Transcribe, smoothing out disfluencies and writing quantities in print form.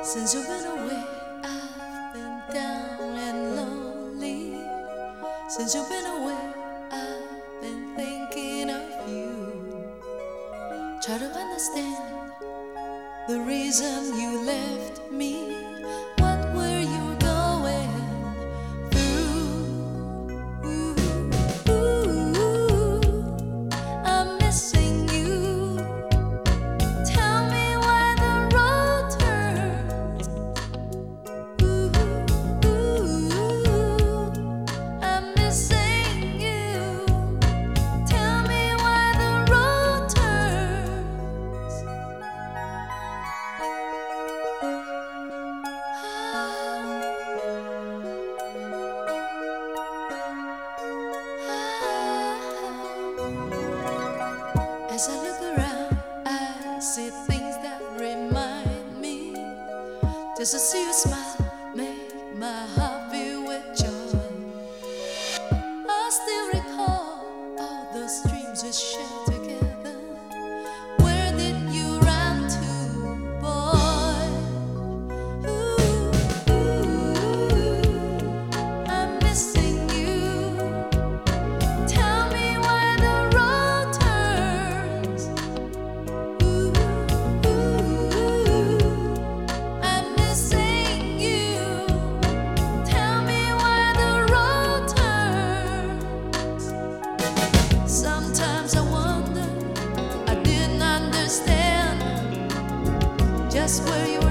Since you've been away, I've been down and lonely. Since you've been away, I've been thinking of you. Try to understand the reason you left me. What were you going through? I'm missing you. Tell me why the road turns. I'm missing you. Tell me why the road turns. As I look around, I see things that remind me. Just to see you smile, make my heart fill with joy. I still recall all those dreams we shared together. Where did you run to, boy? I'm missing you. Tell me why the road turns. I'm missing you. Tell me why the road turns. Sometimes I wonder, I didn't understand just where you